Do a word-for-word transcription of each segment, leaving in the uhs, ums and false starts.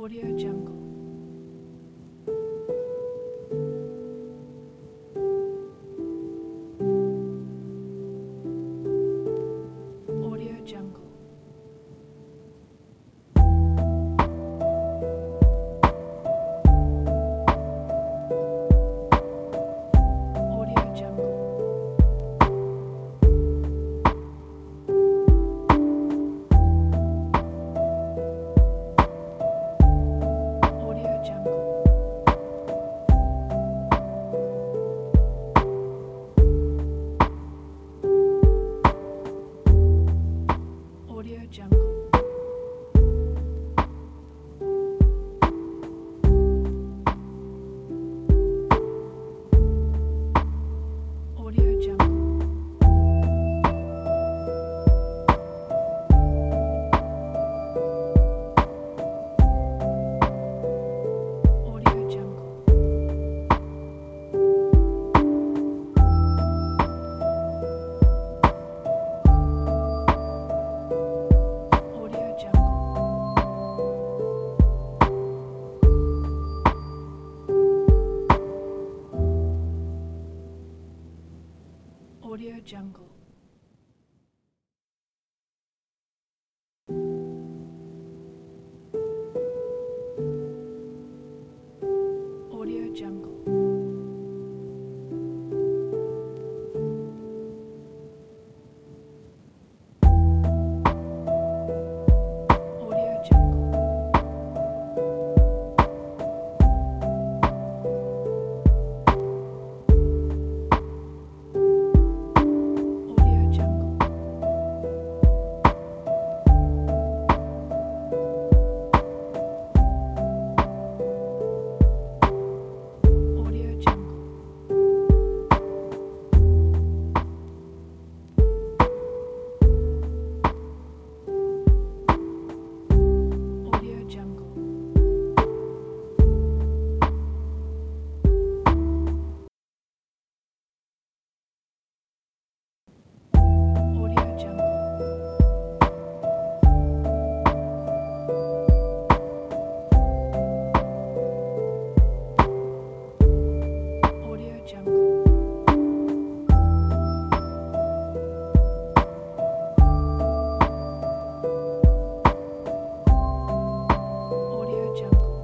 Audio Jungle. Audio Jungle. Audio Jungle. Audio Jungle. Audio Jungle. Audio Jungle. Audio Jungle. Audio Jungle. Audio Jungle. Audio Jungle. Audio Jungle. Audio Jungle. Audio Jungle. Audio Jungle. Audio Jungle. Audio Jungle. Audio Jungle.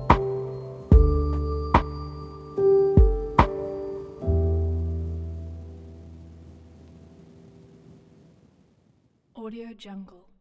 Audio Jungle.